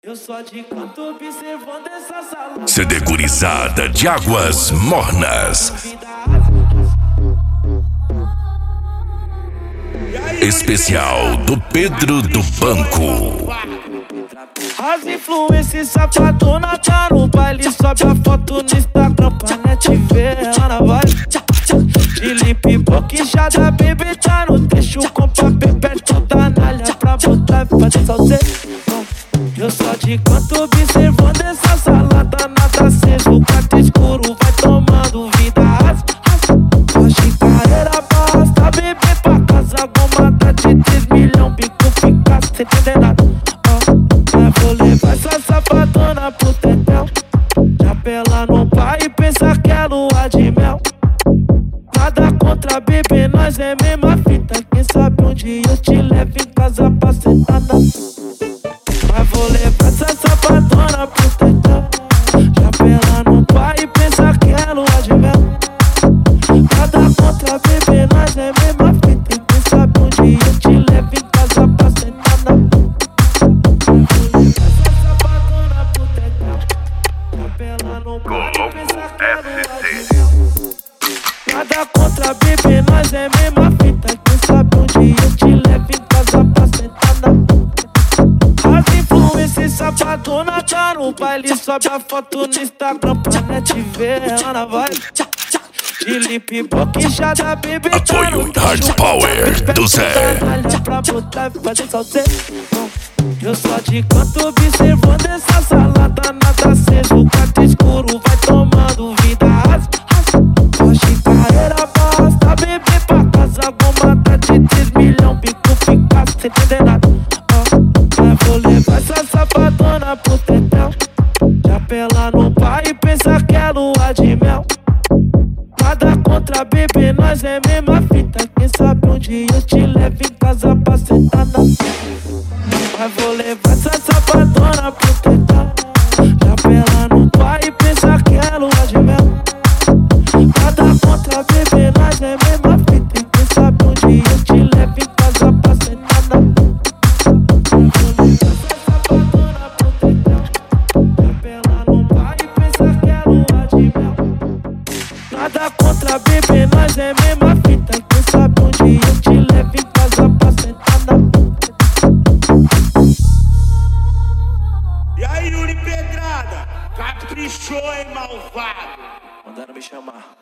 Eu só de canto observando essa sala. CD Gurizada de Águas Mornas. Especial do Pedro do Banco. As influências safadona tá no baile. Sobe a foto no Instagram pra net ver ela vai. De limpe boquejada, bebê tá no trecho. Com papel perto da nalha pra botar e fazer salseiro. Eu só de canto observando essa salada. Nada aceso, o quarto escuro vai tomando vida. Hoje carreira basta, bebê pra casa. Gomada de 3 milhões, bico fica sem entender nada. Mas vou levar essa safadona pro tetel. Já pela no pai e pensa que é lua de mel. Nada contra bebê, nós é mesma fita. Quem sabe um dia eu te levo em casa pra sentar na. Mas vou levar essa safadona pro tetel. Já pela no pai e pensa que é lua de mel. Nada contra bebê, nós é mesma fita. Quem sabe um dia eu te levo em casa pra sentar na. Nada contra bebê, nós é mesma fita. Quem sabe um dia eu te levo em casa pra sentar na. As influências safadona tá no baile. Sobe a foto no Instagram pra net ver ela vai. De limpe boquejada, bebê tá Apoio no Hard Power do Zé. pra botar e fazer salseiro. Eu só de canto observando essa salada. Nada aceso, o quarto escuro vai tomando vida. Hoje carreira basta, bebê pra casa. Gomada de 3 milhões, bico fica sem entender nada. Mas vou levar essa safadona pro tetel. Já pela no pai e pensa que é lua de mel. Nada contra bebê, nós é mesma fita. Quem sabe um dia eu te levo em casa pra sentar na. Mas vou levar essa safadona pro tetel. Já pela no pai e pensa que é lua de mel. Nada contra bebê, nós é mesma fita. Quem sabe um dia eu te levo em casa pra sentar na. Nada contra bebê, nós é mesma fita. Quem sabe um dia eu te levo em casa pra sentar na. E aí, Yuri Pedrada? Caprichou, hein, malvado? Mandando me chamar.